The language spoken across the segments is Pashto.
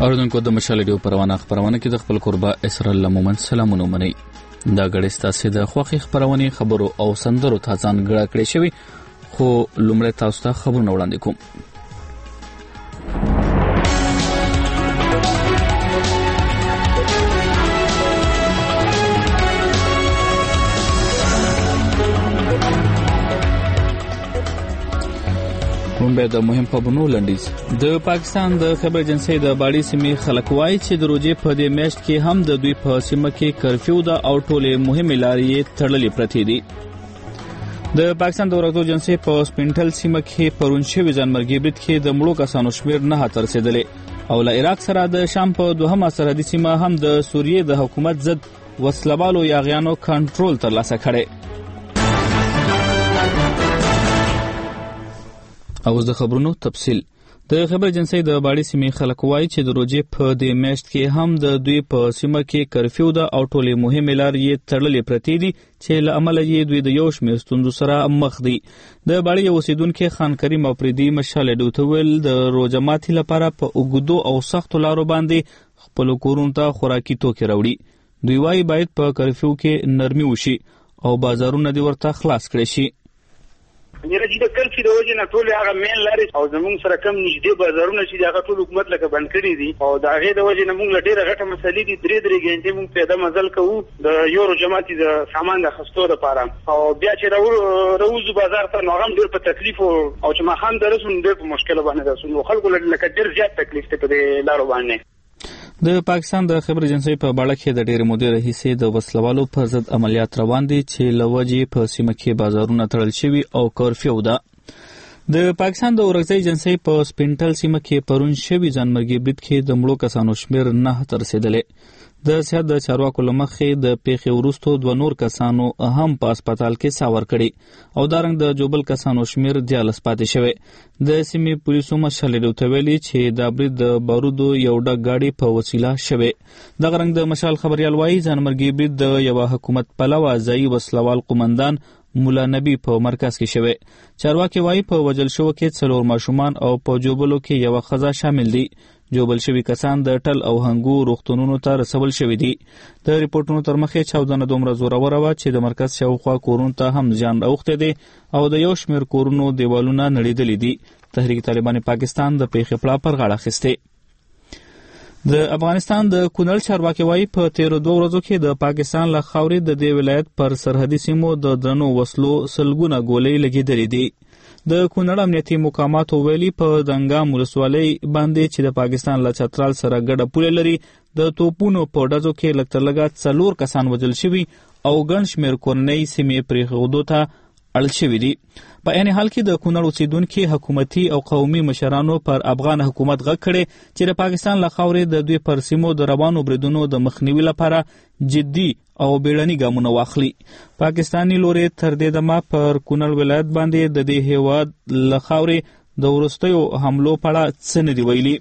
اوردونکو د مشال ریډیو پروانه خبرونه کې د خپل قربا اسر الله مومن سلامونه منئ. دا غړي ستاسو د خوخي خبرونه خبرو او سندرو ته ځان غړ کړی شوی خو لومړی تاسو ته خبرونه وړاندې کوم. به د مهم خبرونو لنډیز. د پاکستان د خبر ایجنسی د باړی سیمې خلک وایي چې د روزې په دې میاشت کې هم د دوی په سیمه کې کرفیو ده او ټولې مهمې لارې تړلې پرتې دي. د پاکستان د ورغدو ایجنسی په سپینټل سیمه کې پرون شوی ځانمرګي برید کې د مړو کسانو شمیر 9 ته رسیدلی او له عراق سره د شام په دوهمه سرحدي سیمه هم د سوریې د حکومت ضد وسلوالو یاغیانو کنټرول ترلاسه کړي. اوس د خبرونو تفصیل. د خبر ایجنسی د باړی سیمې خلک وایي چې د روزې په دې میاشت کې هم د دوی په سیمه کې کرفیو ده او ټولې مهمې لارې تړلې پرتې دي چې له امله یې دوی د یو شمېر ستونزو سره مخ دي. د باړی اوسیدونکو خان کریم افریدي مشال ډوتویل د روزه ماتي لپاره په اوګدو او سختو لارو باندې خپل کورونو ته خوراکي توکي راوړي. دوی وايي باید په کرفیو کې نرمي وشي او بازارونه دې ورته خلاص کړي شي. نيره د کلفي د وجه نه ټول هغه مین لري او زموږ سره کم نږدې بازارونه چې هغه ټول حکومت لکه بند کړی دي او دا هغه د وجه نه موږ ډیره غټه مسلې دي 3 غنټې موږ پیدا مزل کوو د یورو جماعتي د سامان د خستو لپاره او بیا چې روز بازار ته نو هم ډیر په تکلیف او چې ما هم درسون ډیر په مشکل باندې درسون خلکو لکه ډیر زیات تکلیف ته په لارو باندې. د پاکستان د خبر ایجنسی په باړه کې د ډېر مودې راهیسې د وسلوالو پر ضد عملیات روان دي چې لوجې په سیمه کې بازارونه تړل شوي او کرفیو ده. د پاکستان د اورګزۍ ایجنسی په سپینټل سیمه کې پرون شوی ځانمرګي برید کې د مړو کسانو شمیر 9 ته رسیدلی. د صحت د چارواکو لمخې د پیښې وروسته 2 نور کسانو هم په هسپتال کې ساور کړي او دارنګ د جوبل کسانو شمیر 14 پاتې شوی. د سیمې پولیسو مشال ډوتویل چې د برید د بارودو یو ډک گاډي په وسیله شوی. د غرنګ د مشال خبريال وایي ځانمرګي برید د یو حکومت پلوه ځای وسلوال قومندان مولا نبی په مرکز کې شوی. چارواکي وایي په وجل شو کې 4 ماشومان او په جوبلو کې یو خزه شامل دي. جوبل شوی کسان د ټل او هنګو روغتونونو ته رسول شوی دي. د ریپورتونو تر مخه چاودنه دومره زوروره و چې د مرکز شاوخوا کورونو ته هم ځان اوخته دي او د یو شمیر کورونو دیوالونه نړیدلې دي. تحریک طالبان پاکستان د پیښې پلا پر غاړه خسته. د افغانستان د کونړ چارواکي وایي په 13 ورځو کې د پاکستان له خاورې د دې ولایت پر سرحدي سیمو د درنو وسلو سلګونه ګولې لګېدلې دي. د کونړ امنیتي مقاماتو ویلي په دنګام ولسوالۍ باندې چې د پاکستان له چترال سره ګډه پوله لري د توپونو په ډزو کې لږ تر لږه 4 کسان وژل شوي او ګڼ شمېر کورنۍ سیمې پرېښودو ته اړ شوي دي. په عین حال کې د کونړ اوسیدونکو حکومتي او قومي مشرانو پر افغان حکومت غږ کړي چې د پاکستان له خاورې د دوی پر سیمو د روانو بریدونو د مخنیوي لپاره جدي او بیړني ګامونه واخلي. پاکستاني لوري تر دې دمه پر کونړ ولایت باندې د دې هیواد له خاورې د ورستیو حملو په اړه څه نه دی ویلي.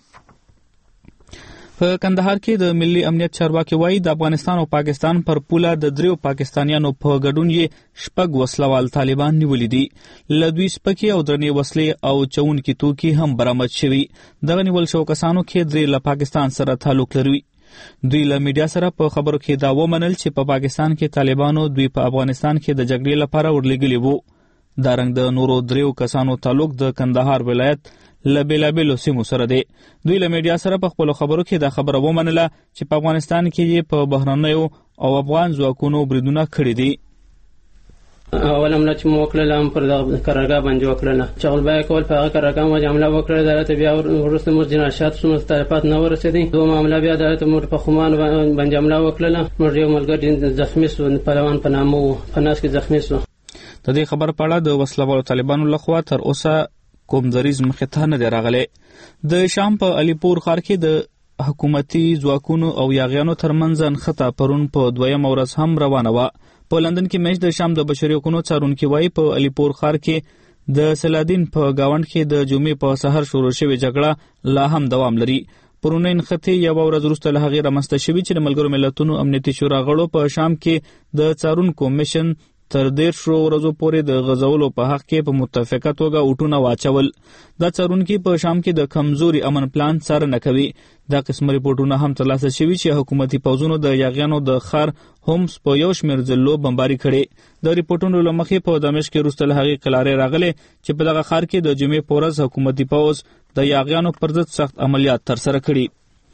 په کندهار کې د ملي امنیت چارواکي وایي د افغانستان او پاکستان پر پوله د 3 پاکستانیانو په ګډون یې شپږ وسلوال طالبان نیولي دي. له دوی سپکې او درنې وسلې او چونکي توکي هم برآمد شوي. دغه نیول شوو کسانو کې 3 له پاکستان سره تعلق لري. دوی له میډیا سره په خبرو کې دا ومنل چې په پاکستان کې طالبانو دوی په افغانستان کې د جګړې لپاره ورلېږلي وو. دارنګ د نورو 3 کسانو تعلق د کندهار ولایت له بیلابیلو سیمو سره دی. دوی له میډیا سره په خپلو خبرو کې دا خبره ومنله چې په افغانستان کې یې په بهرنیو او افغان ځواکونو بریدونه کړي دي. اول عمله چې مو وکړله هم پر دغه قرارګاه باندې وکړله چغلبای کول په هغه قرارګاه باندې حمله وکړله. دلته بیا وروسته موږ جناشات څومره تلفات نه ورسېدی. دویمه حمله بیا دلته موږ په خمان باندې حمله وکړله. موږ یو ملګری زخمي سو پهلوان په نامه و په ناس کې زخمي سو. د دې خبر په اړه د وسلوالو طالبانو لخوا تر اوسه کوم دریز مخې ته نه دی راغلی. د شام په علیپور ښار کې د حکومتي ځواکونو او یاغیانو ترمنځ نښته پرون په 2م ورځ هم روانه وه. په لندن کې میچ د شام د بشري حقوقو څارونکي وایي په علیپور ښار کې د سلادین په گاوند کې د جمعې په سحر شروع شوې جګړه لا هم دوام لري. پرونی نښتې یوه ورځ وروسته له هغې رامنځته شوي چې د ملګرو ملتونو امنیتي شورا غړو په شام کې د څارونکو میشن تر 13 ورځو پورې د غزولو په حق کې په متفقه توګه اوټونه واچول. دا څارونکي په شام کې د کمزوري امن پلان څارنه کوي. دا قسم ریپورټونه هم ترلاسه شوي چې حکومتي پوځونو د یاغیانو د ښار هومس په یو شمېر ځلو بمباري کړې. د ریپورټونو له مخې په دمشق کې وروسته له هغې قلارې راغلې چې په دغه ښار کې د جمعې په ورځ حکومتي پوځ د یاغیانو پر ضد سخت عملیات ترسره کړي.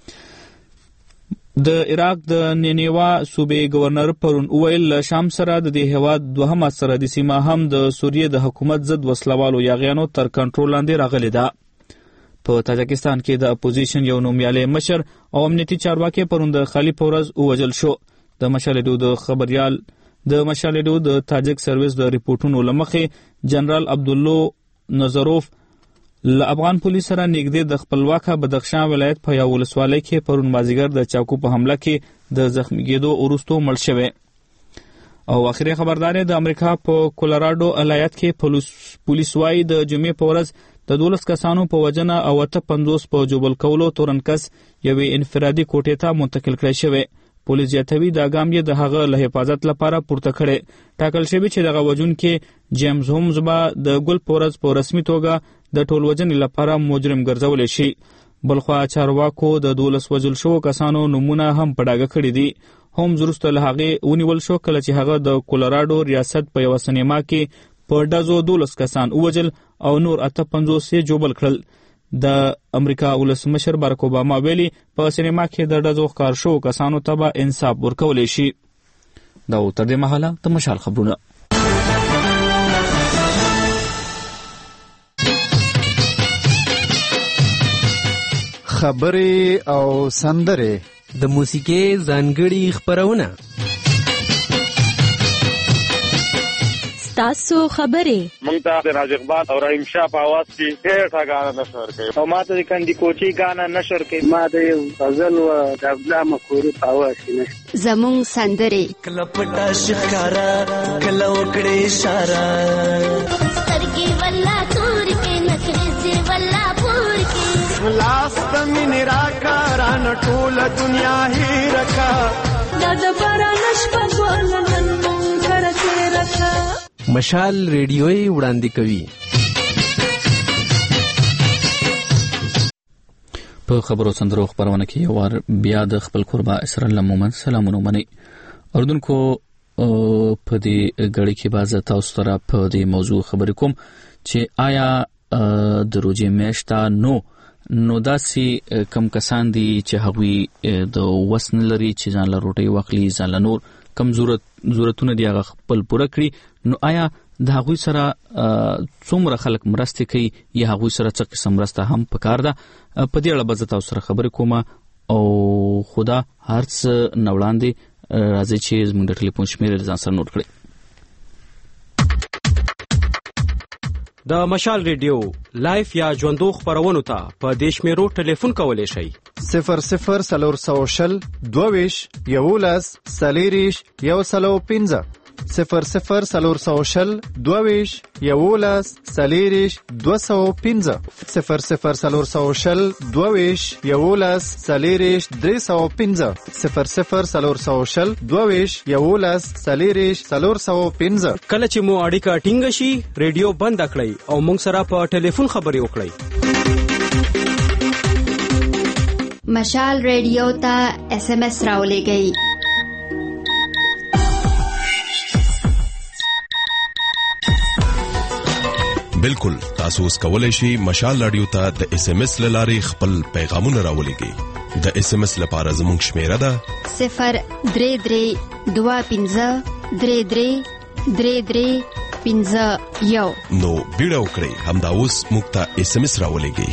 د عراق د نینیوا صوبې گورنر پرون وویل له شام سره د دې هیواد دوهمه سرحدي سیمه هم د سوریې د حکومت ضد وسلوالو یاغیانو تر کنټرول لاندې راغلې ده. په تاجکستان کې د اپوزیشن یو نومیالی مشر او امنیتي چارواکي پرون د خالي په ورځ ووژل شو. د مشالډو د خبريال د مشالډو د تاجک سرویس د ریپورټونو له مخې جنرال عبدالله نظروف له افغان پولیس سره نږدې د خپلواکه بدخشان ولایت په یو ولسوالۍ کې پرون مازیګر د چاقو په حمله کې د زخمی کېدو وروسته مړ شوی. او اخري خبردار د امریکا په کولراډو ولایت کې پولیس وايي د جمعې په ورځ د 12 کسانو په وجنه او 50 په جوبل کولو تورنکس یوې انفرادي کوټې ته منتقل کړی شوی. پولیس زیاتوي دا ګام یې د هغه له حفاظت لپاره پورته کړی. ټاکل شوی چې دغه وژونکي جیمز هومز به د ګل په ورځ په رسمي توګه د ټول وژنې لپاره مجرم ګرځولی شي. بلخوا چارواکو د 12 وژل شوو کسانو نومونه هم په ډاګه کړي دي. هومز وروسته له هغې ونیول شو کله چې هغه د کولراډو ریاست په یوه سینما کې په ډزو 12 کسان ووژل او نور 58 یې جوبل کړل. د امریکا ولسمشر بارک اوباما ویلي په سینما کې د ډزو ښکار شوو کسانو ته به انصاف ورکولی شي. دا و تر دې مهاله د مشال خبرونه. خبرې او سندرې د موسیقۍ ځانګړي خپرونه. تاسو خبرې مونږ ته د راج اقبال او رحیم شاه په आवाज کې ډېر غاڼه نشر کوي او ما ته د کندي کوچي غاڼه نشر کوي. ما د غزل او د عبدالله مخوري په आवाज کې زموږ سندرې کله پټا شکارا کله وکړې اشاره سترګې ولا تور کې نخرې ولا پور کې لاس تمن راکاران ټول دنیا هی رکا د باران شپه ولنن مونږ کرته رکا. مشال ریډیوي وړاندې کوي. په خبرو سندرو خبرونه کې یو وار بیا د خپل قربا اسرائیل مومن سلامونه مني. اردوونکو په دې غړي کې باز تاسو سره په دې موضوع خبرې کوم چې آیا د روزي میاشتا نو داسې کم کسان دي چې هغوی د وسن لري چې ځان له روټي واخلي ځان له نور کم ضرورتونه دی هغه خپل پوره کړي. نو آیا د هغوی سره څومره خلک مرسته کوي یا هغوی سره څه قسم مرسته هم پکار ده؟ په دې اړه به زه تاسو سره خبرې کوم او خدا هرڅ نوړاندې راځي چې زموږ د ټلیفون شمیرې ځان سره نوٹ کړئ. د مشال ریډیو لایف یا ژوندو خبرونو ته په دیش میرو ټلیفون کولی شئ 00 22 11 سلیریش 115 00 22 11 سلیریش 215 00 22 11 سلیریش 315 00 22 11 سلیریش 415. کله چې مو اړیکه ټینګه شي ریډیو بند کړئ او موږ سره په ټلیفون خبرې وکړئ. مشال ریډیو ته SMS راولېږئ. بالکل تاسو اوس کولای شئ مشال رادیو ته د SMS لارې خپل پیغامونه راولېږئ. د SMS لپاره زموږ شمیره ده 03323333351. نو بیړه وکړئ همدا اوس موږ ته SMS راولېږئ.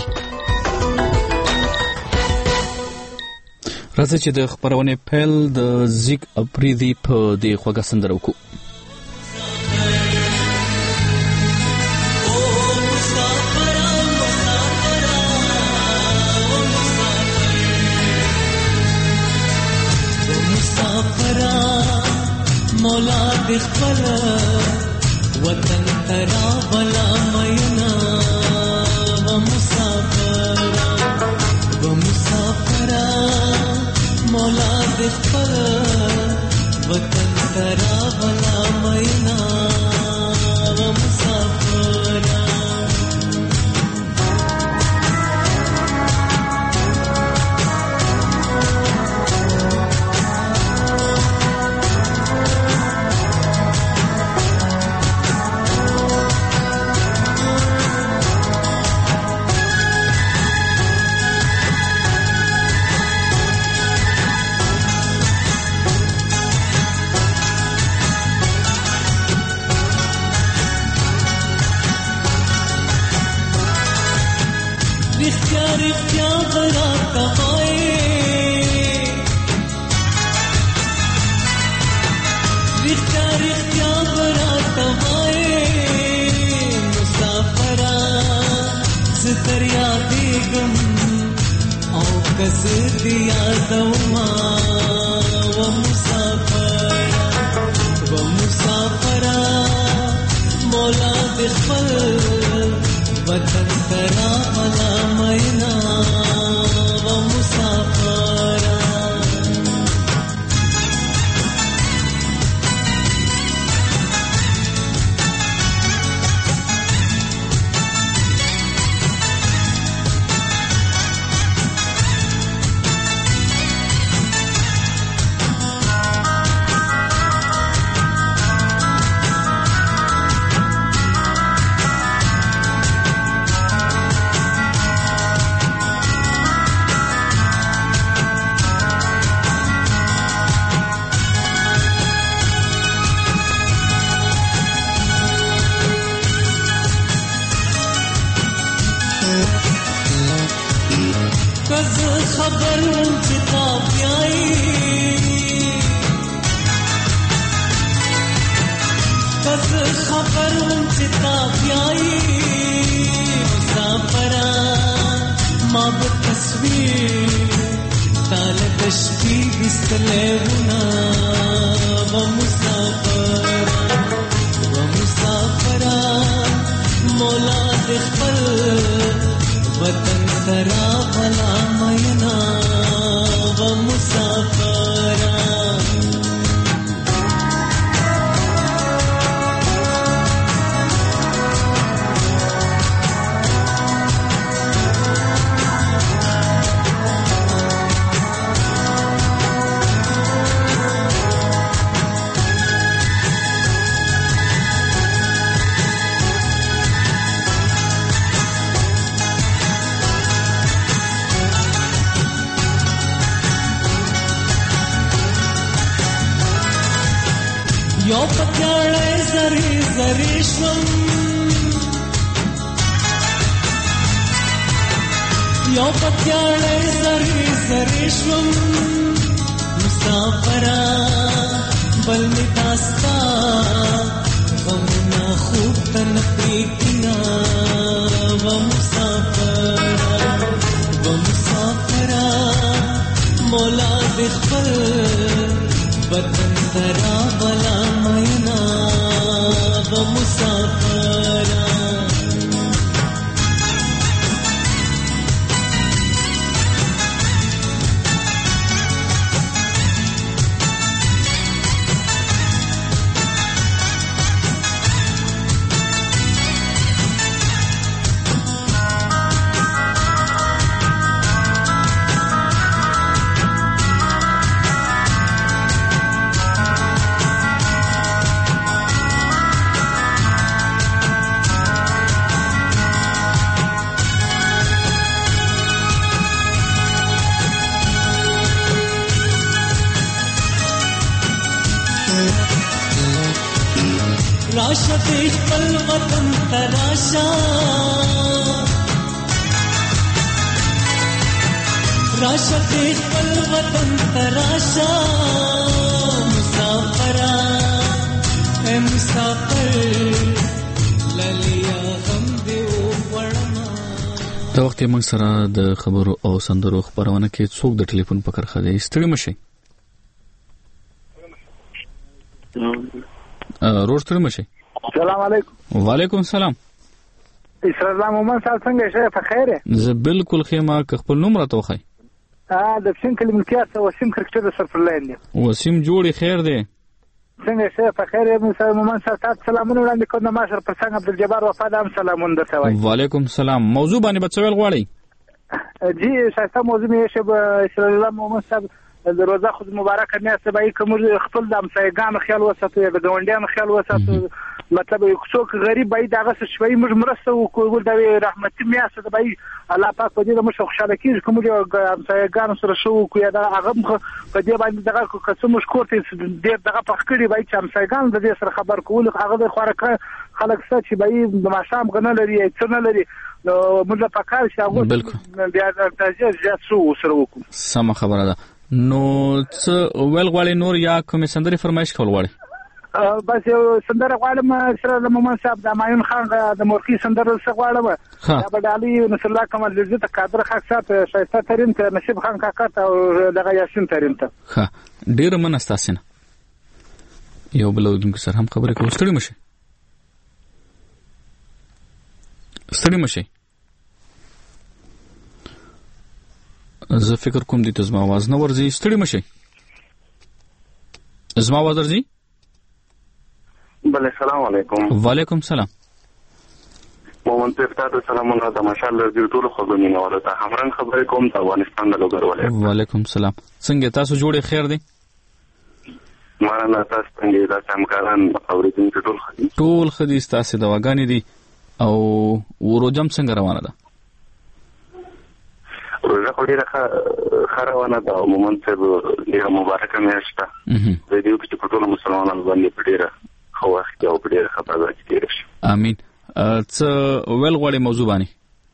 راځي چې د خبرونه پیل د زیګ اپریدي په دې خوږه سندره وکړو. مولا د خپل وطن ترا بلا مینا و مسافر مولا د خپل وطن ترا بلا مینا رښتیا راته وایې رښتیا راته وایې مسافره زه در یادېږم او که زه دې یادومه و مسافره مولا دې خپل وطن ته راغله مینا و مسافره یو پتیاړی زری زری شوم مسافره بل می داستا غمونه خوب تن پریتنا و مسافره مولا دې خپل وطن ترا بلا مینا و مسافره راشا دې خپل وطن ته راشا راشا دې خپل وطن ته راشا مسافره اے مسافر للیا غم دې وړما دا وخت موږ سره د خبرو او سندرو خبرونه کې څوک د ټلیفون په کرخه دی ستړي مشي روستر مشي السلام علیکم وعلیکم السلام اسرائیل مومن صاحب څنګه شه په خیره زه بالکل خیمه خپل نوم راته وخی د فشن کلمتیات وسیم کرکټر سرفرلاین دی وسیم جوړی خیر دی څنګه شه په خیره مومن صاحب تاسو سلامونه وړاندې کوم ما سره پر څنګه عبدالجبار وفادام سلامونه درته وای وعلیکم السلام موضوع باندې بچول غواړي جی شایسته موضوع می شه اسرائیل مومن صاحب د روزه خود مبارک میاشت به کوم خپل د امسایګانو خیال وساتو یا د ګوندیانو خیال وساتو مطلب څوک غریب باید هغه شوي موږ مرسته وکړو د رحمتي میاشت د باید الله پاک په دې موږ خوشاله کیږو کوم یو همسایګان سره شو کو یا هغه په دې باندې دغه قسم مش کوته ډېر دغه پخکړي باید چې همسایګان د دې سره خبر کول هغه د خورکه خلک څه چې باید د ماشام غنه لري څه نه لري نو موږ په کار شي هغه بیا تاسو زیات شو سره وکړو سم خبره ده نو څه ول غواړي نور یا کوم سندري فرمایش کول غواړي بس یو سندره غواړم سره د مومن صاحب د مایون خان د مورخي سندره سره غواړم دا بدالي نصر الله کمال لذت قادر خاص سات شایسته ترين ته نشيب خان کاکا ته دغه یاسین ترين ته ها ډیر منستاسنه یو بل ودونکو سره هم خبرې کوو ستړي مشه زه فکر کوم دې ته زما आवाज نه ورځي ستړي مشه زما आवाज ورځي بله السلام علیکم وعلیکم السلام مومن تاسو سلامونه د مشال رادیو ټول خبرونه ورته همرنګ خبرې کوم د افغانستان د لوګر ولایت وعلیکم السلام څنګه تاسو جوړې خیر دي مانه تاسو څنګه د سمکاران اوریدونکو ټول خدي تاسو دواګانې دي او وروجم څنګه روانه ده روزه ډیره خروانه ده مومن ته ډیره مبارکه میاشت ده د دې چې په ټول مسلمانانو باندې ډیره خو وخت او ډیره خبره کیږي امين څه ول غوړې موضوع باندې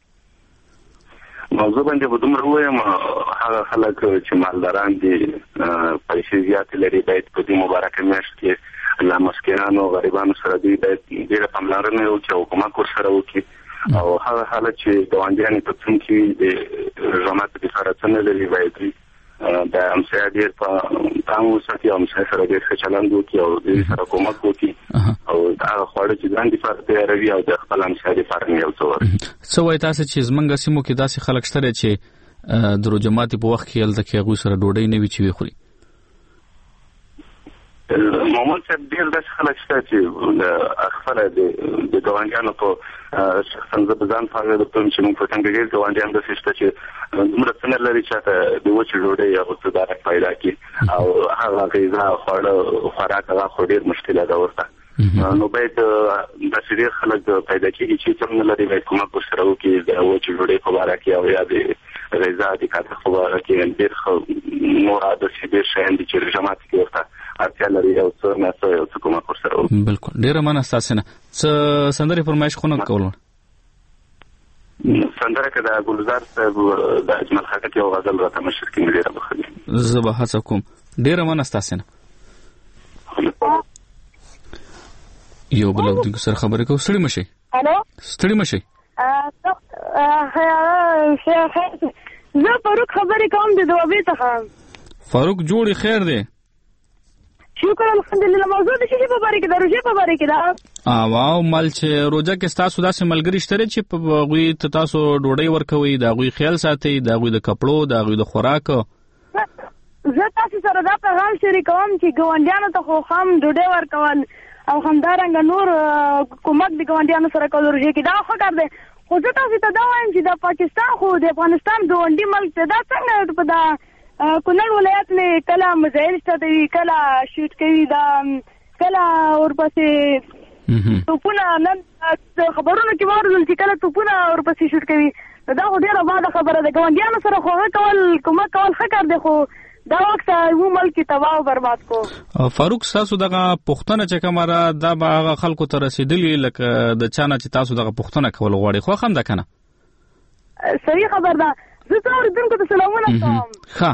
به دومره وایم هغه خلک چې مالداران دي پیسې زیات لري باید په دې مبارکه میاشت کې الله مسکینانو غریبانو سره دې ډیره پاملرنه وکړي او کومک ورسره وکړي او هغه حالت چې دوانګیانې په څوم کې د رحمت د فراتنه لري باید د امسیا ډیر په تاسو ساتي امسیا سره ډیر ښه چلند وکړي او دې سره کومک وکړي او دا خواړه چې ځان دي فرض دی او د خپل امسیا د فرض نه یو څو وای تاسو چې زمونږ سیمو کې داسې خلک شته چې درو جماعت په وخت کې هلته کې هغه سره ډوډۍ نه وی چې وي خوري مومن صاحب ډیر د خلک شته چې خپل د ګوانګانو په شخصا ځان فارغ د کوم چې موږ په څنګه کې ګوانګان د سیسټم چې موږ څنګه لري چې د وچ ډوډۍ او صدارت پیدا کی او هغه غذا خوراک هغه ډیر مشکله ده ورته نو باید د سړي خلک پیدا کیږي چې څنګه لري باید کومه کوشش وکړي د وچ ډوډۍ په اړه کې او یا د غذا د کاته خبره کې ډیر نور د سړي شین دي چې جماعت کې ورته اړتیا لري او څو نه څه کومه کوشش وکړي بالکل ډیر مناسبه څه سندري فرمایش خونه کول سندره کې د ګلزار صاحب د اجمل خټک یو غزل راته مشر کې ډیره بخښي زه به هڅه کوم ډیره مناسبه یو بل د سره خبرې کوو ستړي مشي الو ستړي مشي زه فاروق خبرې کوم د دوبۍ څخه فاروق جوړي خیر دی شکر الحمدلله موضوع د شي په باره کې د روزه په باره کې دا واو مال چې روزه کې تاسو داسې ملګری شته چې په غوي تاسو ډوډۍ ورکوي دا غوي خیال ساتي دا غوي د کپړو دا غوي د خوراک زه تاسو سره دا پیغام شریکوم چې ګوندیانو ته خو هم ډوډۍ ورکول او همدارنګ نور کومک د ګوندیانو سره کول روزه کې دا خو کار دی خو زه تاسو ته دا وایم چې د پاکستان خو د افغانستان ګوندی ملک دا څنګه په دا کونړ ولایت له کله مزایل شته کله شوټ کوي دا کله ورپسې توپونه نن خبرونه کې ورول چې کله توپونه ورپسې شوټ کوي دا خو ډیره باده خبره ده ګوندیانو سره خو کول کومک کول ښه کار دی خو دا وخت یو ملک تباہ او برباد کو فاروق تاسو دغه پښتنه چې کومه دا به هغه خلکو ته رسیدلی لکه د چانه چې تاسو دغه پښتنه کول غواړي خو هم ده کنه صحیح خبر ده زه تاسو دغه سلامونه کوم ښه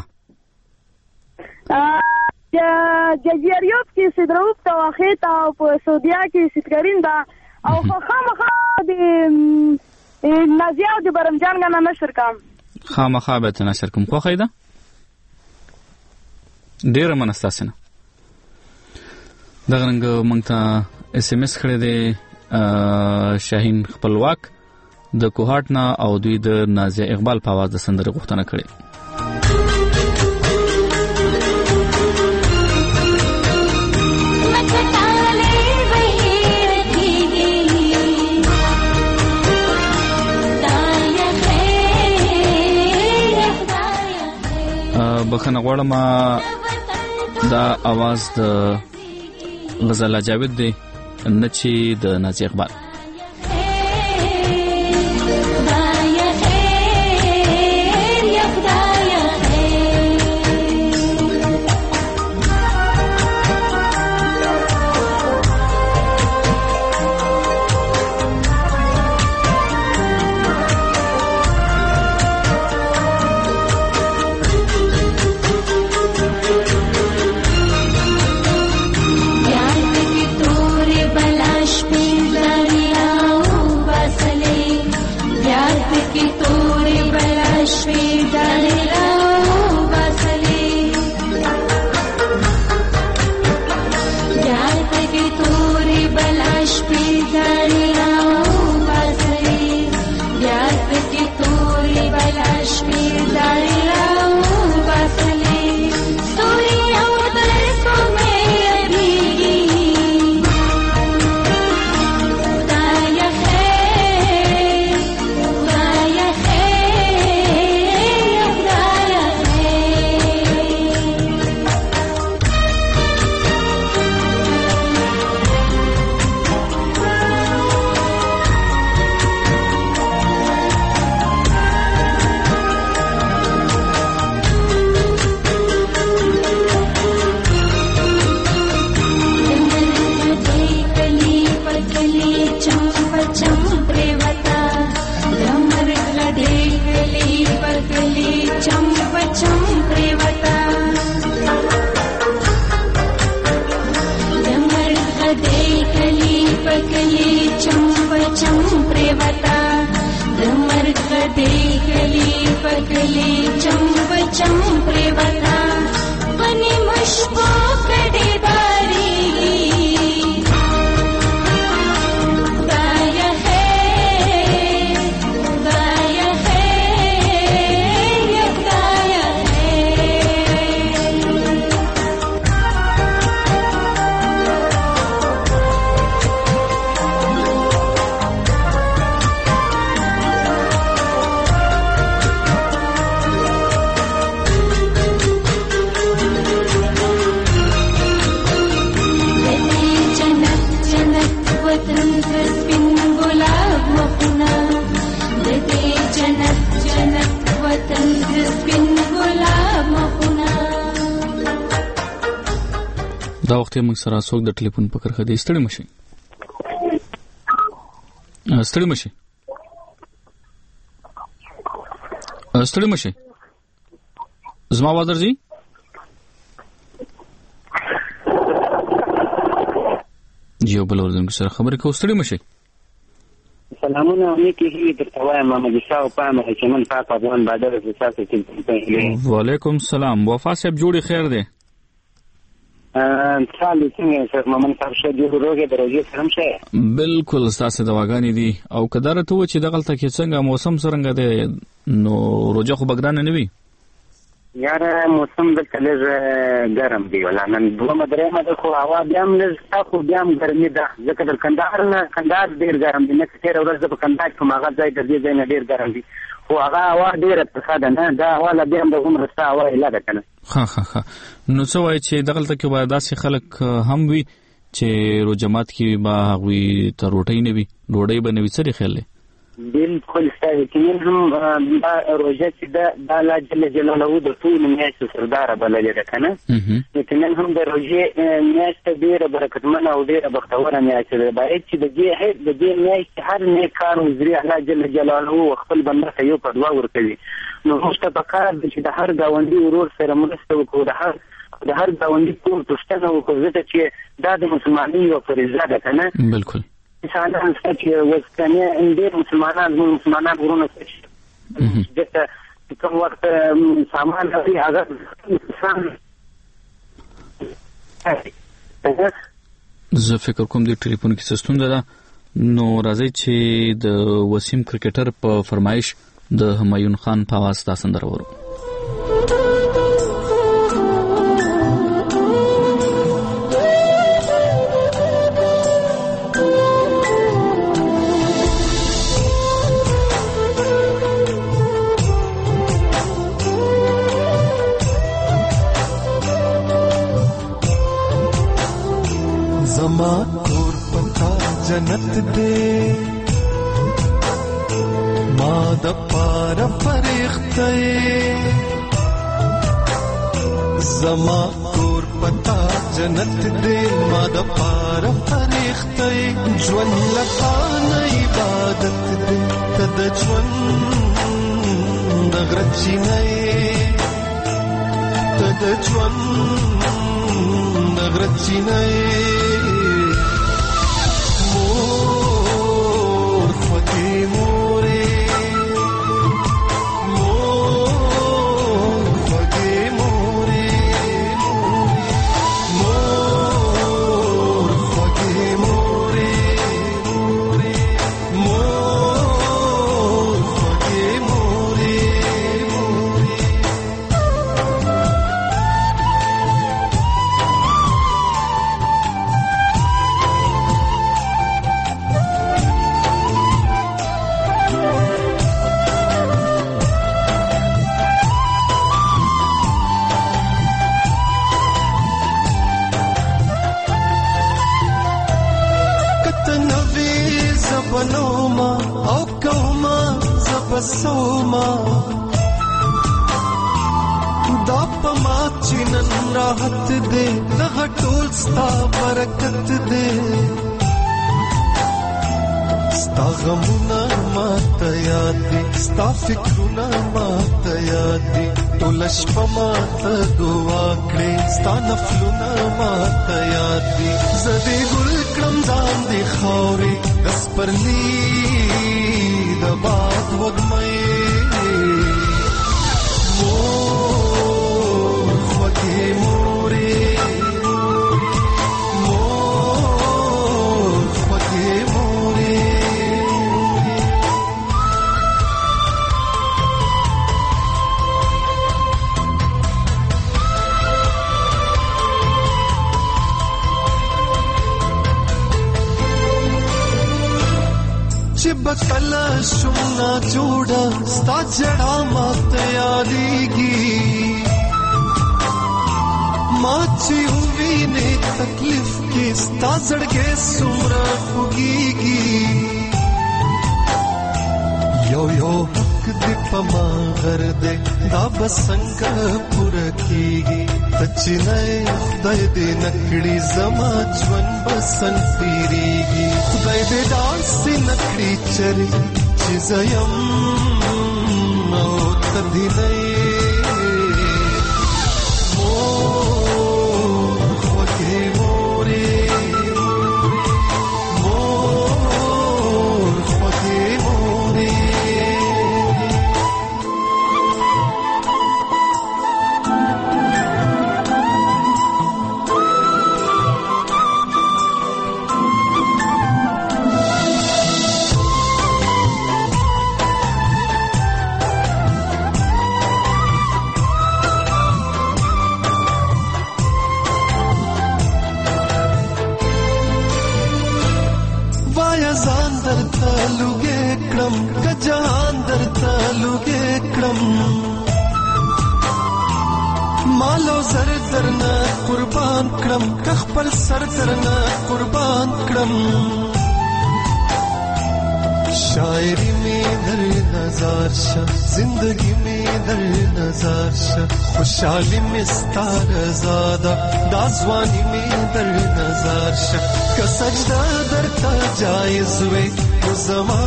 جزیریات کې سیدروب ته واخیت او په سعودیا کې سیدګرین ده او خامخا د نازیه او د برمجان غنا نشر کوم خامخا به نشر کوم خو خیده ډیره منستاسنه دغه رنګ مونږ ته اس ام اس کړی دی شاهین خپلواک د کوهاټ نه او دوی د نازیه اقبال په आवाज د سندره غوښتنه کړې بخنه غواړم دا आवाज د غزل جاوید دی نه چې د نازي اقبال. دا وخت موږ سره څوک د ټلیفون په کرخه دی. ستړي مشي زما आवाज درځي؟ یو بل ورځم سره خبرې کوو. ستړي مشي. سلامونه نیکی هی درته وایم محمد شاه پامه چې من پاک افغان بادر د سیاست کې. وعلیکم السلام. وفا صاحب جوړی خیر دی؟ څالي څنګه سر محمد صاحب شه جوړ روغه دروځي سم شه. بالکل تاسو دواګانی دي او کدارته و چې دغلت کې څنګه موسم څنګه دی نو روزه خو بګران نه وي یار موسم د کلز ګرم دی ولا نن دوه مدرې مده خو هوا بیا هم تاسو بیا هم ګرمي ده ځکه د کندهار ډیر ګرم دی نه تیر ورځ په کندهار کې ماغه ځای د دې ځای نه ډیر ګرم دی خو هغه هوا ډیره پخاده نه دا هوا بیا هم د عمر ستا هوا اله کنه. ها نو څه وای چې دغلت کې به داسې خلک هم وي چې روجمات کې به غوي ته روټي نه وي ډوډۍ به نه وي سره خیال بالکل ستاسو چې هم دا روزه چې دا لا جل جلاله د ټول میاشتو سردار بلل ده کنه چې هم د روزه میاشت ډیره برکتمنه او ډیره بختوره میاشت ده باید چې د دې میاشت هر نیک کار وزري الله جل جلاله خپل بنده ته یو پدوا ورکوي نو مشته پکار چې د هر گاونډي ورور سره مرسته وکړو د هر گاونډي کور پښتنه وکړو ځکه چې دا د مسلمانۍ یو فریضه ده کنه. بالکل انسانان چې وسکنه ډېر مسلمانان ورونه چې دته کوم وخت سامان لري هغه زه فکر کوم د ټلیفون کې ستونزه ده نو راځي چې د وسیم کرکټر په فرمایش د همایون خان په واسطه سندره ورو. زما کور پتا د پاره فرښتې زما کور پتا جنت دې ما د پاره فرښتې ژوند لکه عبادت دې تد ژوند د غرچینې تد ژوند د غرچینې بسوما دا پما چنن راحت دے دغه ټول ستا برکت دے ستا غمونه ماته یاد دي ستا فکرونه ماته یاد دي ټول شپه ماته دعا کړې ستا نفلونه ماته یاد دي زدي ګل کړم ځان دي خاورې دس پرلی د باد وږمې مور خوږې مورې مور خوږې مورې چې بکله شونا جوړه ستا جړه ماته یادېږي ما چې ووینې تکلیف کې ستا زړګی څومره خوږېږي یو یو حق دې په ما غر دې دا به څنګه پوره کېږي ته چې نه خدای دې نه کړي زما ژوند به سن تېرېږي خدای دې داسې نه کړي چرې چې زه یم او ته دې نه یې مور خوږې مورې مور خوږې مورې لوګې کړم که جهان درته لوګې کړم مالو زر درنه قربان کړم که خپل سر درنه قربان کړم شاعری می در نظر شه زندگی می در نظر شه خوشحالی می ستار زاده دا ځواني می در نظر شه که سجده درته جایز وي زما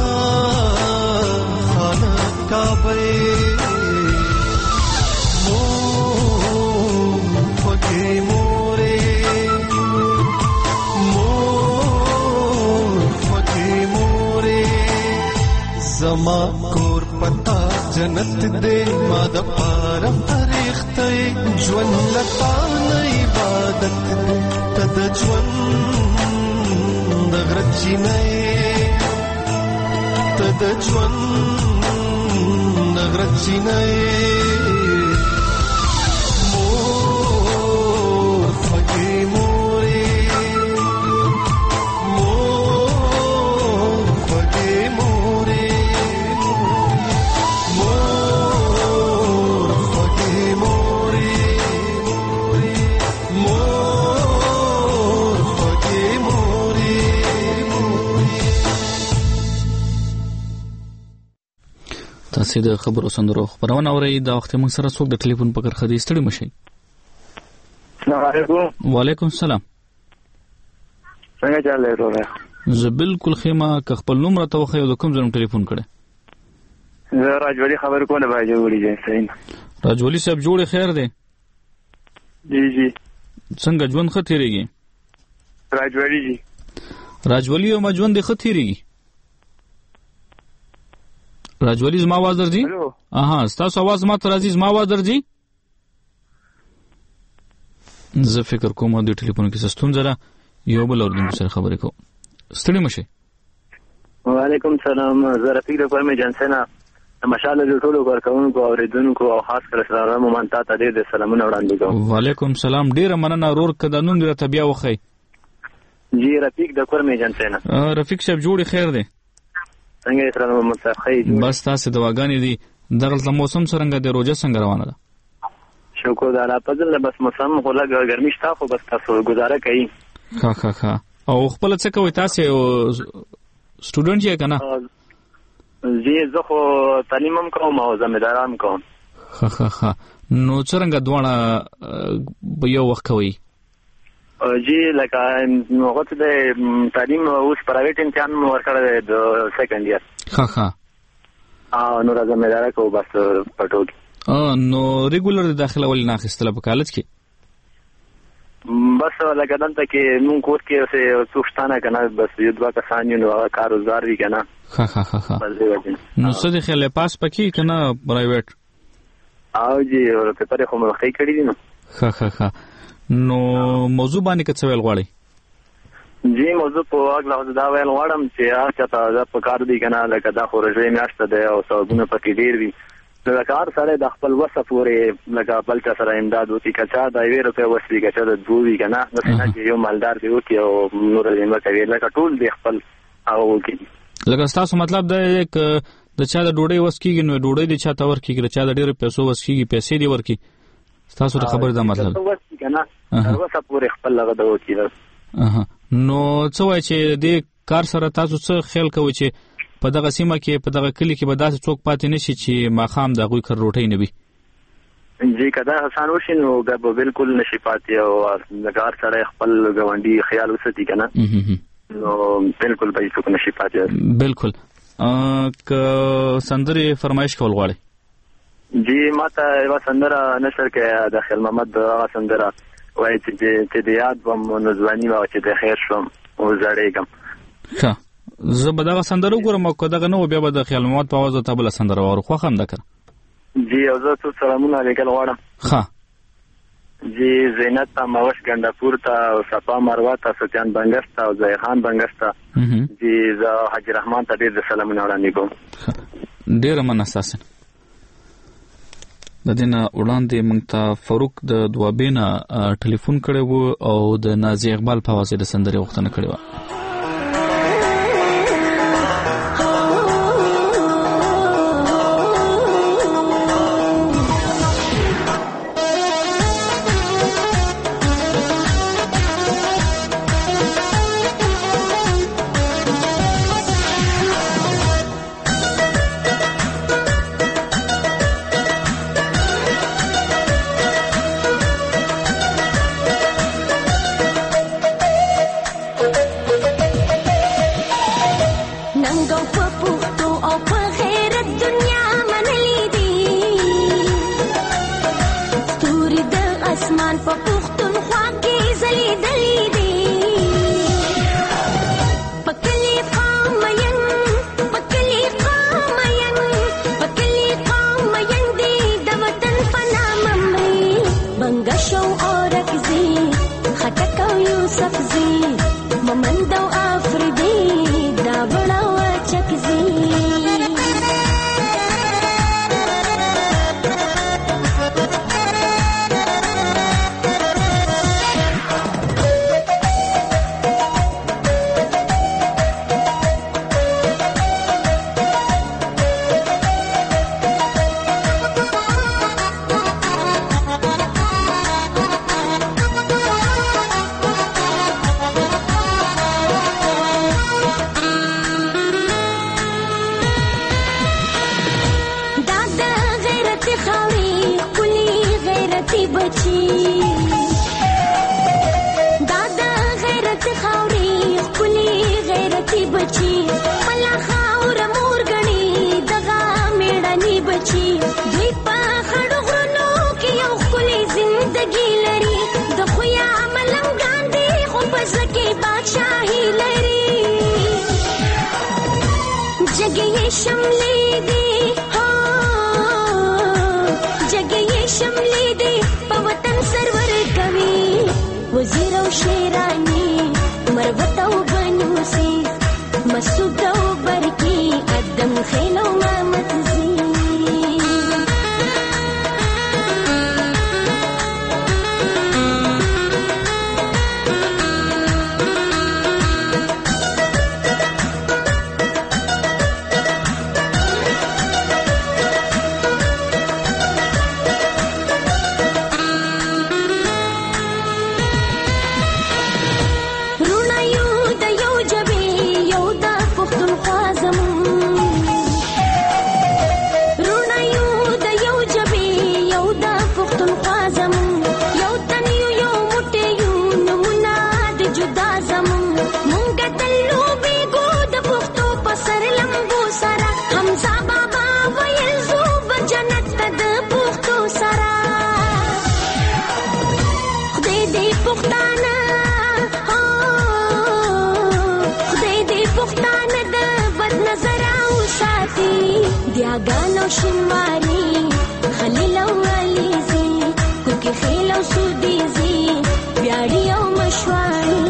خانه کعبه مور خوږې مورې مور خوږې مورې زما کور پتا جنت دې ما د پاره فرښتې ژوند لکه عبادت ته د ژوند د غرچینې د ژوند د غرچینې مور خوږې مورې مور خوږې مورې مور خوږې مورې مور خوږې مورې تاسو د خبرو سندرو خبرونه اورئ دا وخت موږ سره څوک د ټلیفون په کرخه دې ستړي مشي. السلام علیکم. وعلیکم السلام. څنګه چل دی وروره؟ زه بالکل خیمه که خپل نوم راته وخی د کوم ځای ټلیفون کړی؟ زه راجولی خبر کوم نه باید جوړی جنسین. راجولی صاحب جوړ خیر دی؟ جی جی. څنګه ژوند ښه تیریږي؟ راجولی جی. راجولی او ژوند دې ښه تیریږي؟ راجولی زما आवाज درځي؟ اها ستاسو आवाज ما ته راځي، زما आवाज درځي؟ زه فکر کوم د ټلیفون کې ستونزه ده، یو بل اوردونکو سره خبرې کوم. ستړي مشئ. وعلیکم السلام. زه رفیق د کورمې جنسینا مشاله د ټولو کارکونکو او اوریدونکو او خاص کر سره مومن ته ډېر سلامونه وړاندې کوم. وعلیکم السلام. ډېر مننه رور کده نوم دې ته بیا وخی. جی رفیق د کورمې جنسینا. رفیق صاحب جوړ خیر دی؟ څنګه سره متخی بس تاسو دواګانې دي دغه موسم څنګه دی، روزه څنګه روانه ده؟ شکر د الله فضل. بس موسم خو لږ ګرمي شته خو بس تاسو گزاره کوي. ها ها ها. او خپل څه کوي تاسو سټوډنټ یې کنه؟ زه زه خو تعلیم هم کوم او ځمېدار هم کوم. ها ها ها. نو څنګه دواړه په یو وخت کوي؟ جی لکه هغه د تعلیم اوس پرایویټ امتحان مو ورکړی د سیکنډ ایئر. ها ها. نو ځمېدار کوو بس پټو کې. نو ریګولر داخله ولې نه اخیستله په کالج کې؟ بس لکه دلته کې مونږ کور کې اوسې څوک شته نه که نه، بس یو دوه کسان یو نو هغه کار روزګار وي که نه. ها ها ها ها. نو څه د خیال پاس پکې که نه پرایویټ؟ او جی پیپر یې خو ملخۍ کړي دي نو. ها ها ها. نو موضوع باندې که څه ویل غواړئ؟ جی موضوع په واقع دا ویل غواړم چې هر چاته دا په کار دی که نه، لکه دا خو روژې میاشت دی او ثوابونه پکې ډېر وي. لکه هر سړی د خپل وسه پورې لکه بل چا سره امداد وکړي، که چا د 1 روپۍ وس وي، که چا د 2 وي که نه، داسې نه چې یو مالدار دې وکړي او نوره دې مه کوي، لکه ټول دې خپل هغه وکړي. لکه ستاسو مطلب دا دی که د چا د ډوډۍ وس کېږي نو ډوډۍ دې چا ته ورکړي، د چا د ډېرو پیسو وس کېږي پیسې دې ورکړي. ستاسو د خبرې دا مطلب دی؟ وس که نه تر وسه پورې خپل هغه د وکړي. نو څه وایي چې دې کار سره تاسو څه خیال کوئ چې په دغه سیمه کې په دغه کلي کې به داسې څوک پاتې نشي چې ماښام د هغوی کر روټۍ نه وي؟ جی که دا حسان وشي نو به بالکل نشي پاتې او لکه هر سړی خپل ګاونډي خیال وساتي که نه نو بالکل به هېڅوک نشي پاتې. بالکل. که سندرې فرمایش کول غواړئ؟ جی ما ته یوه سندره نشر کړې د خیل محمد هغه سندره وایي چې د یاد وم نو ځواني وه چې د خیر شوم او زړېږم. ښه زه به دغه سندره وګورم او که دغه نه و بیا به د خیال محمد په اواز ته بله سندره واورو. خوښه هم ده که نه؟ جی او زه څو سلامونه لیکل غواړم. ښه جی زینت ته، موش ګنډاپور ته او صفا مروه ته، سفیان بنګس ته او ظاهر خان بنګس ته. جی زه حاجي رحمان ته ډېر د سلامونه وړاندې کوم. ډېره مننه ستاسې نه. د دې نه وړاندې موږ ته فاروق د دوابۍ نه ټلیفون کړی و او د نازي اقبال په اواز یې د سندرې غوښتنه کړې وه. بچي دادا غیرت خاوري خپلې غیرتي بچي ملا خاور مور غني دغه میړني بچي دوی په خړو غرونو کې یو خپلې زندګي لري د خویا ملنګان دي خو په ځکه بادشاہي لري جګې شملې دي جګې شملې دي په وطن سرور کوي وزیر او شیرانی مروت او بنوسی مسعود او برکی ادم خیل او محمد زی دیاگانو شماری خلیل او علیزی کوکی خیل او سودیزی بیاری او مشواری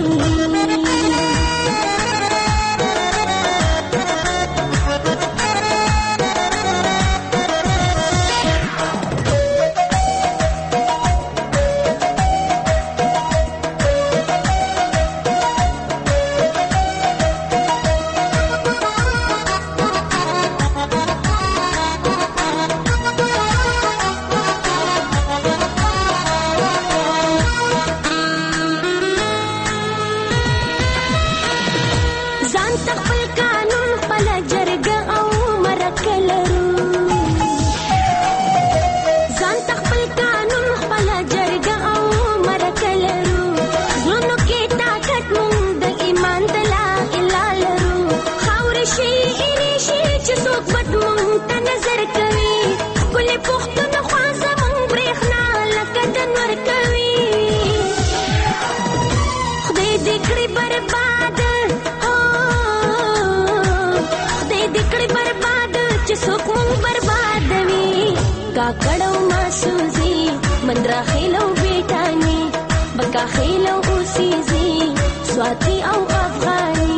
کاکړو ماسوزي مندرا خېلو بیٹانی بکا خېلو اوسېزي سواتی او افغاني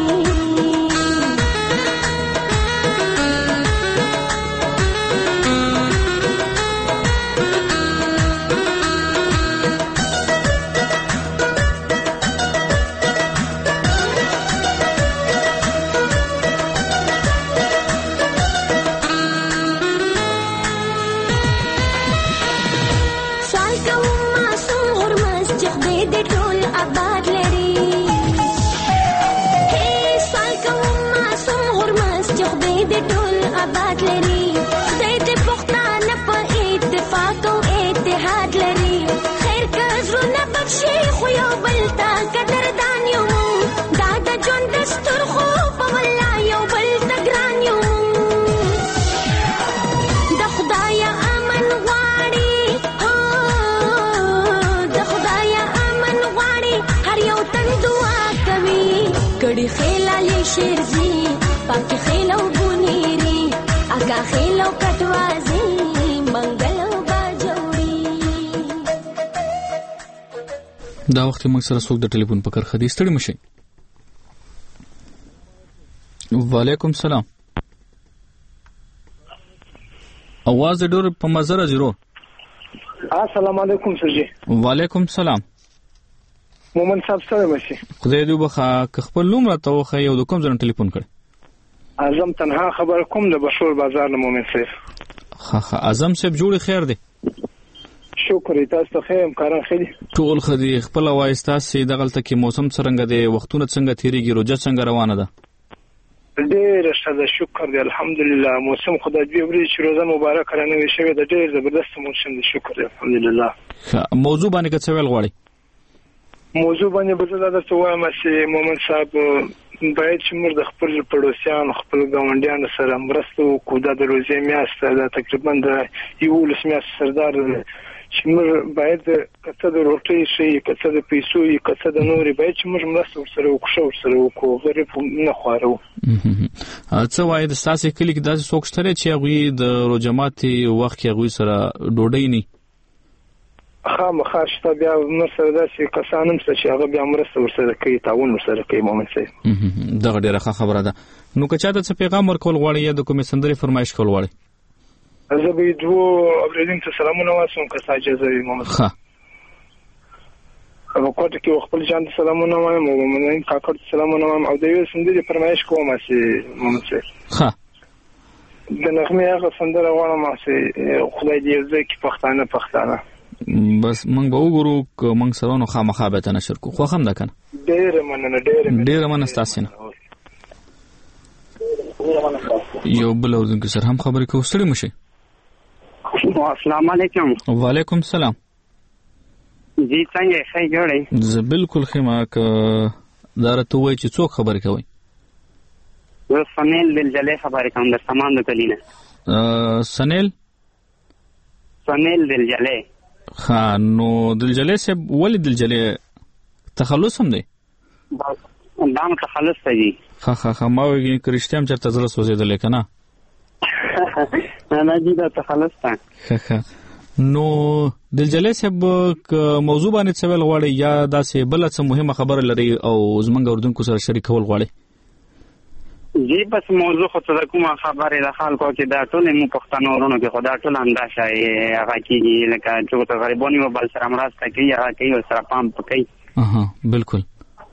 کړي خیلالي شیرزي پاکي خیلو بونيري اګه خیلو کټوازي منګلو باجوړي دا وخت موږ سره څوک د ټلیفون په کار خدي ستړي مشي. وعلیکم سلام. आवाज ډور په مزره زیرو. السلام علیکم سرجي. وعلیکم سلام. مومن صاحب سره مشي. خدای دې وبخا که خپل نوم راته وخه یو د کوم ځای ټلیفون کړ. اعظم تنها خبر کوم د بشور بازار نه مومن صاحب. ها اعظم صاحب جوړ خیر دی. شکر تاسو ته خیر کاران خېدي. ټول خدي خپل وایستا سي دغلته کې موسم څنګه دی وختونه څنګه تیریږي روزه څنګه روانه ده. ډېر ښه شکر دی الحمدلله. موسم خدای دې ورې چې روزه مبارک رانه شوی د ډېر زبردست موسم دی. شکر دی الحمدلله. موضوع باندې څه ویل غواړي؟ موضوع باندې به زه درته وایم چې مومن صاحب باید چې موږ د خپل پړوسیان خپل ګاونډیانو سره مرسته وکړو. دا د روزې میاشت ده، تقریبا د 11 میاشتې سردار چې موږ باید کته د روټۍ شي، کته د پیسو، کته د نورې باید چې موږ مرسته ورسره وکړو، غریب نه خوارو. څه وایي د ستاسې کلي کې داسې څوک شته چې هغوی د روژه ماتي وخت کې هغوی سره ډوډۍ نه خامخا شته؟ بیا موږ سره داسې کسان هم شته چې هغه بیا مرسته ورسره کوي، تعاون ورسره کوي. مومن صاحب دغه ډېره ښه خبره ده. نو که چاته څه پیغام ورکول غواړي یا د کومې سندرې فرمایش کول غواړي؟ زه به دوه اوریدونکو ته سلامونه واچوم که څه اجازه وي محمد. ښه. په کوټه کې خپل ځان ته سلامونه وایم او مومن کاکړ ته سلامونه وایم او د یو سندرې فرمایش کوم چې محمد صاحب. ښه. د نغمې هغه سندره غواړم چې خدای دې یو ځای کې پښتانه بس موږ به وګورو که موږ سره نو خامخا به ته نشر کوو. خوښ هم ده که نه؟ ډېره مننه ستاسې نه. یو بل اورېدونکي سره هم خبرې کوو. ستړي مه شئ. السلام علیکم. وعلیکم السلام. جی څنګه ښه جوړئ؟ زه بالکل ښه یم. که دا راته ووایي چې څوک خبرې کوئ؟ زه سنیل دلجلې خبرې کوم د سامان د کلي نه. سنیل دلجلې. ښه. نو دلجلې صاحب ولې دلجلې تخلص هم دی؟ دا تخلص دی. ښه ما وایي که رښتیا هم چېرته زړه سوځېدلی که نه؟ نه جی دا تخلص ده. ښه. نو دلجلې صاحب که موضوع باندې څه ویل غواړئ یا داسې بله څه مهمه خبره لرئ او زموږ اورېدونکو سره شریکول غواړئ؟ جی بس موضوع خو ته کومه خبرې د خلکو کې دا ټولې مو پښتنو ورونو کې خو دا ټول اندازه هغه کېږي لکه چې غریبان یو بل سره مرسته کوي هغه کوي ورسره پام کوي. بالکل.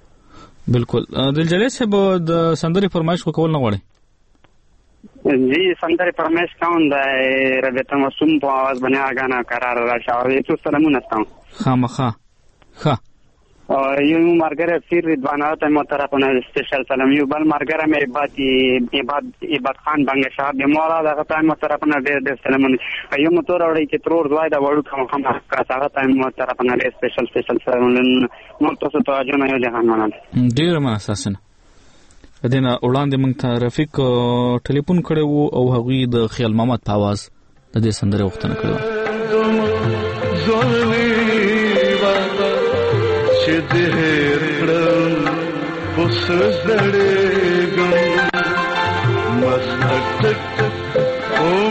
دلجلې صاحب د سندرې فرمایش خو کول نه غواړئ؟ جی سندرې فرمایش کوم د ربیعه معصوم په آواز باندې غانا قرار راشه او یې څو سلامونه ستاسو. خامخا. ښه. یو مرګره سیر رضوانه ته محترمانه سپیشل سلام. یو بل مرګره مې عبادت خان بنګ شاه د مولا دغه ته محترمانه ډېر سلامونه. یو موټر اوري چې ترور دوای دا وړو کوم هغه ته محترمانه سپیشل سلامونه. نو تاسو ته اجازه نه جهان مننه. ډېر مننه. دینه وړاندې موږ ته رفیق ټلیفون کړی وو او هغوی د خیال محمد په اواز د دې سندرې غوښتنه کړې وه. چې د هېر کړم اوس زړېږم مستک ټک اوم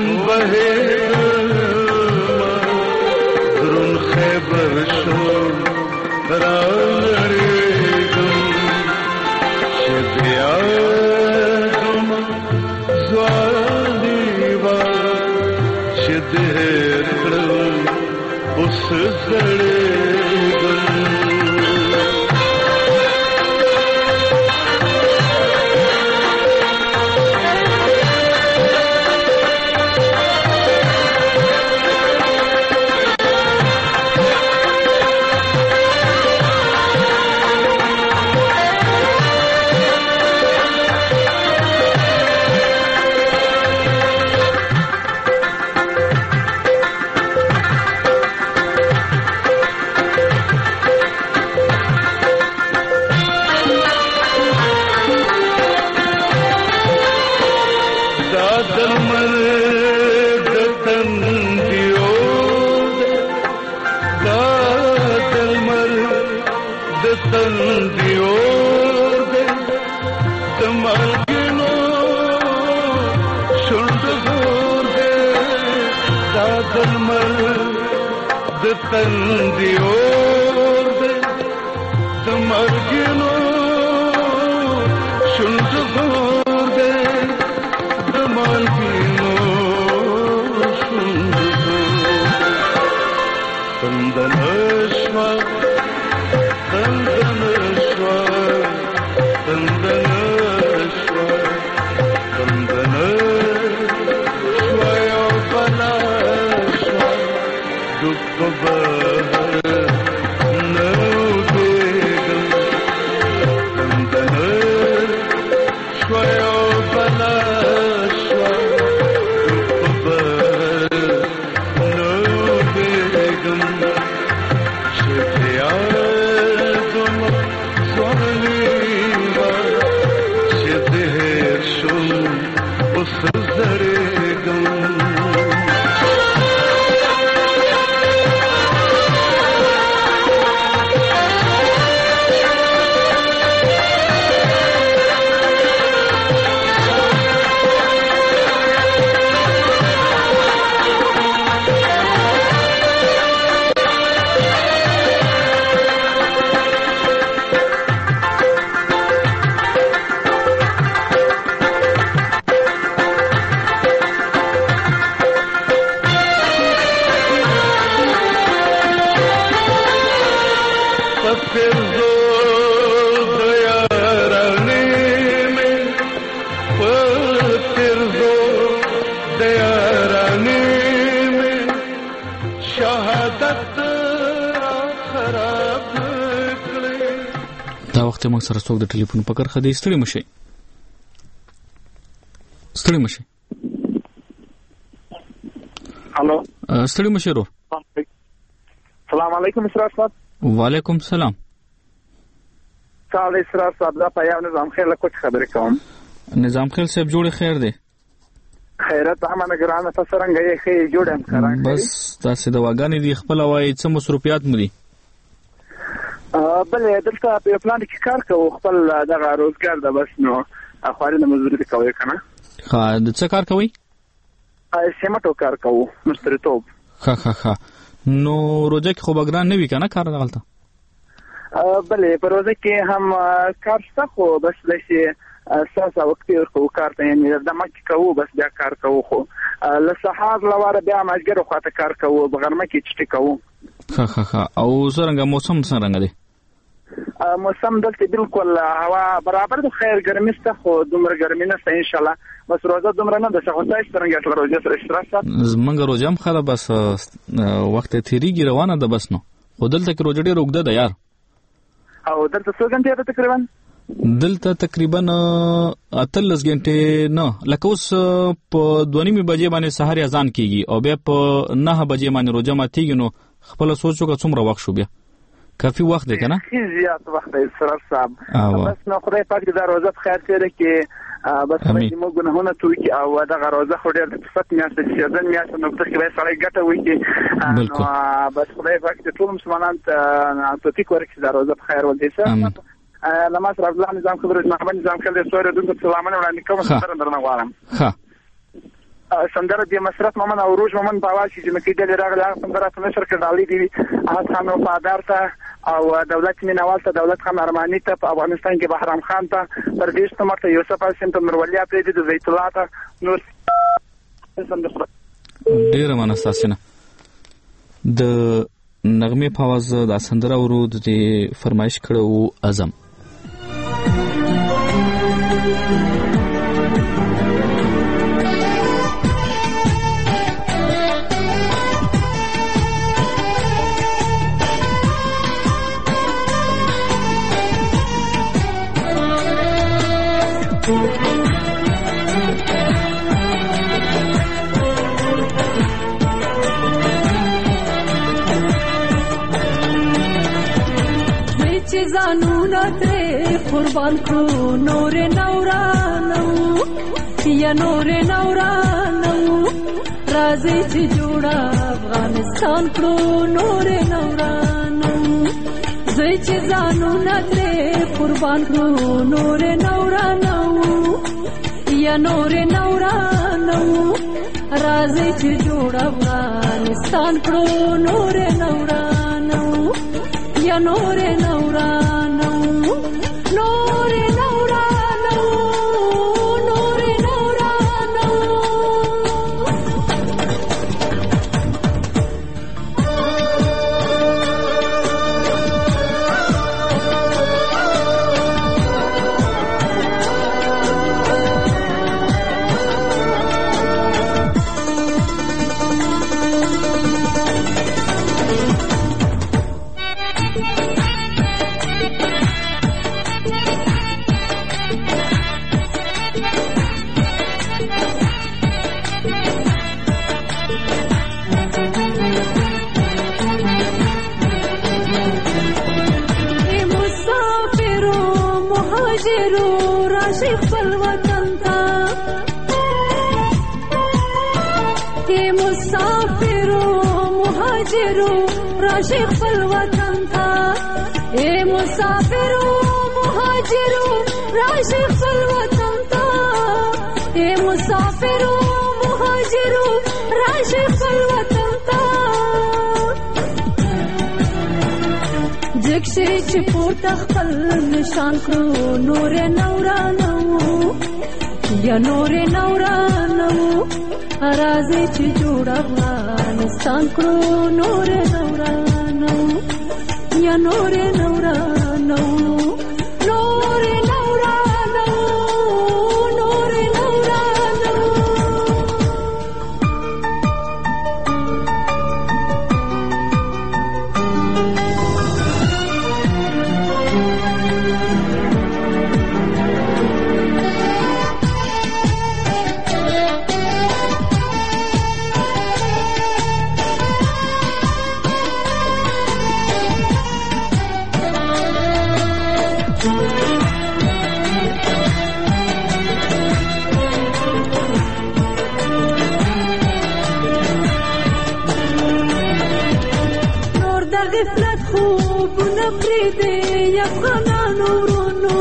بهېږم درون خیبر شوم رالړېږم چې بیا زما ځواني وه چې د هېر کړم اوس زړېږم. Well پیرزو دیارانی میں پیرزو دیارانی میں شهادت خراب کړی. دا وخت موږ سره څوک د ټلیفون په کرخه دی. ستړي مشي هلو ستړي مشي ورو. السلام علیکم اسرار صاحب. وعلیکم سلام. سلام اسرار صاحب. دا پیام نظام خیر له کوڅ خبرې کوم. نظام خیر صاحب جوړ خیر دی. خیرت هم نگران فسرنګ یې خې جوړم کړم. بس تاسو د واګانې دی خپل وای څه مصروفیات مدي؟ بل دلته په پلان کې کار کوو، خپل دغه روزګار د بس نو اخواري د مزدوري کوي کنه. ها د څه کار کوي؟ سیمټو کار کوو، مستریتوب. ها نو روزه کې خو بګران نه وی کنه کار دغلته؟ بلې په روزه کې هم کار شته خو بس لشي اساسا وخت ورکو کار ته یې د مکه کوو، بس بیا کار کوو خو له سهار لواره بیا ماجګر خواته کار کوو، بغرمه کې چټي کوو. ها او څنګه موسم څنګه دی؟ موسم دلته بالکل هوا برابر د خیر ګرمي سته خو دومره ګرمي نشته ان شاء الله. بس روزه دومره نه د شغلای څنګه تل روزه سره اشتراک زمونږ روزه هم خاله بس وخت تیریږي روانه ده بس نو خو دلته کې روزه ډېر اوږده ده یار. او دلته څو غنټې ده تقریبا؟ دلته تقریبا 13 غنټې نه لکه اوس په 2:30 بجې باندې سحر اذان کیږي او بیا په 9 بجې باندې روزه ماتیږي. نو خپل سوچو که څومره وخت شو بیا کافي وخت دی کنه؟ زیات وخت دی اسرار صاحب. بس نو خدای پاک دې دا روزه خیر کړي کې بس موږ ګناهونه توکي او دغه روزه خو ډېر د صفت میاشت چې ځن میاشت نو په کې به سړی ګټه وکړي. بس خدای پاک دې ټول مسلمانان ته توفیق ورکړي دا روزه خیر ولدي. لما سره الله نظام خبره محمد نظام کله سوره دغه سلامونه وړاندې کوم سره درنه غواړم. ها سندره د مسرت مومن او روج مومن په واش چې مکه د راغله سندره په نشر کې ډالې دي خان او پادار ته او دولت مینوال ته دولت خان ارمانی ته په افغانستان کې بهرام خان ته پردیش ته مرته یوسف حسین ته نورولیا پرې د زیت الله ته نور ډیر مناساسنه د نغمه په आवाज د سندره ورود د فرمایش کړو اعظم. زانونا ته قربان کړو نور نورانو یا نور نورانو راځي چې جوړا افغانستان کړو نور نورانو زوی چې زانونا ته قربان کړو نور نورانو یا نور نورانو راځي چې جوړا افغانستان کړو نور نورانو یا نور نورانو نور نورانو نور نورانو راشي خپل وطن ته اے مسافرو مهاجرو راشي خپل وطن ته اے مسافرو مهاجرو راشي خپل وطن ته جکشي چې پورته خپل نشان کړو نور نورانو یا نور نورانو راځي چې جوړ افغانستان کړو نور نورانو یا نور نورانو نور نورانو نور نورانو غفلت خوبونه پرېږدئ افغانانو ورونو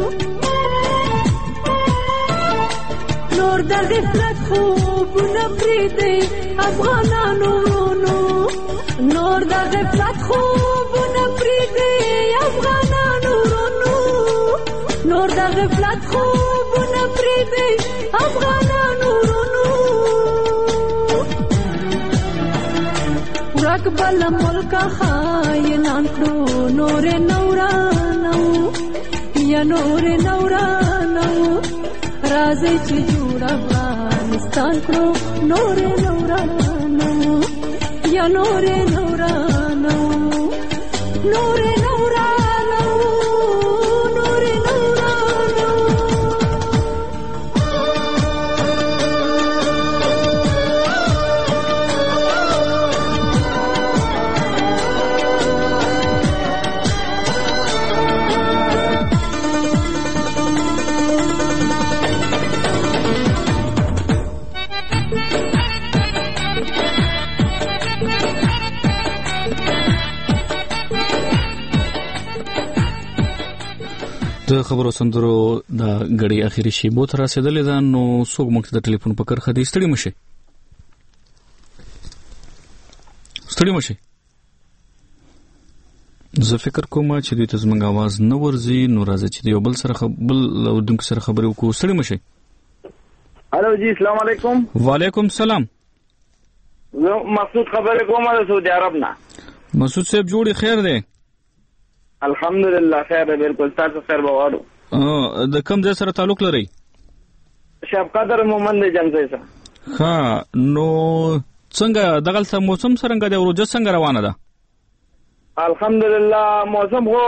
نور د غفلت خوبونه پرېږدئ افغانانو ورونو نور د غفلت خوبونه پرېږدئ افغانانو ورونو نور د غفلت خوبونه پرېږدئ افغانانو ورونو ورک بل ملک خاینان کړو نور نورانو یا نور نورانو راځي چې جوړ افغانستان کړو نور نورانو یا نور نورانو نور نورانو نور نورانو د خبرو سندرو د غړي اخیری شیبو تر رسیدلې ده نو څوک موږ ته ټلیفون په کرخه دي ستړي مشه زه فکر کوم چې دوی ته زموږ आवाज نه ورځي نو راځي چې یو بل سره بل اردن سره خبرې وکړو ستړي مشه الو جی السلام علیکم وعلیکم السلام زه مسعود خبرې کوم د سعودي عرب نه مسعود صاحب جوړي خیر دی الحمدلله خیر دی بالکل تاسو خیر بوارو د کوم ځای سره تعلق لري شب قدر مومن دی جنځي سره ها نو څنګه دغه موسم څنګه دی ورځ څنګه روانه ده الحمدلله موسم هو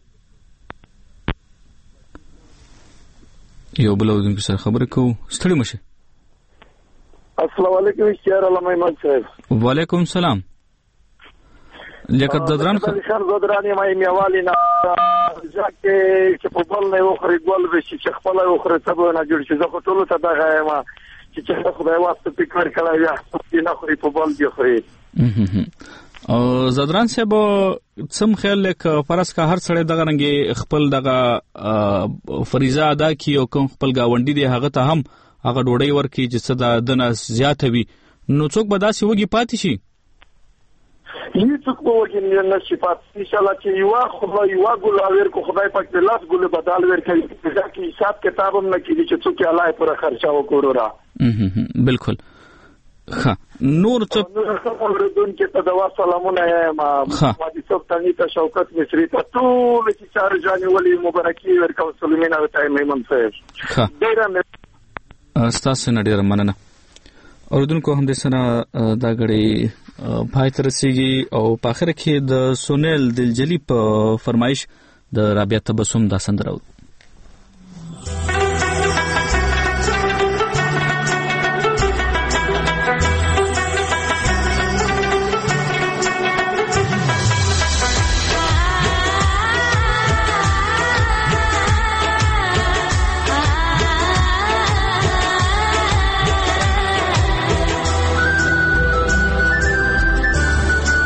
یو بل اودونکو سره خبرې کوو ستړي مشه السلام علیکم شهر علامه محمد صاحب وعلیکم السلام لیکن ددران خر ددران یې میوالي نه ځکه چې په بل نه وخري ګول وشي چې خپل وخري سبا نه جوړ شي زه ټول ته دا ما چې خدای واسطه فکر کړی یا نه خوري په بل دی خوري او زدران صاحب سم خیال لک فرض کا هر سړی دغه رنګ خپل دغه فریضه ادا کی او کوم خپل گاونډي دی هغه ته هم هغه ډوډۍ ورکي چې صدا دنه زیات وي نو څوک به داسې وږي پاتې شي هیڅوک به وږي نه شي پاتې ان شاء الله چې یو ګل اور کو خدای پاک د لاس ګل بدل ورکړي ځکه حساب کتاب هم نه کیږي چې څوک الله پر خرچه وکړو را بالکل ها نور څه اوردون کې ته دوا سلامونه ما دي څوک تني ته شوکت مصری ته ټول چې چار جاني ولي مبارکي ورکوم سلمینا وتای میمن صاحب ډیر استاد سره ډیر مننه اوردون کو هم د سره دا غړي پای تر رسیږي او په اخر کې د سونیل دلجلی په فرمایش د رابعه تبسم دا سندره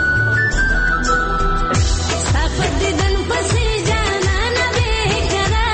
دن پسې جانا نه به کرا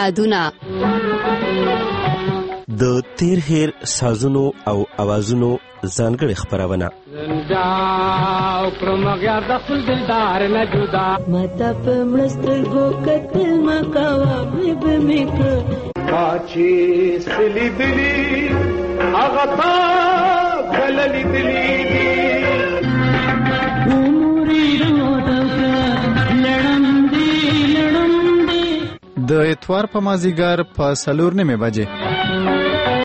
یادونه د تیر هیر سازونو او اوازونو ځانګړې خپرونه ماته په مړسترګو کتل مکاوه به مې کړه چې سلی دلی هغه تا بل لیدلی د اتوار په مازیګر په 4:30 بجې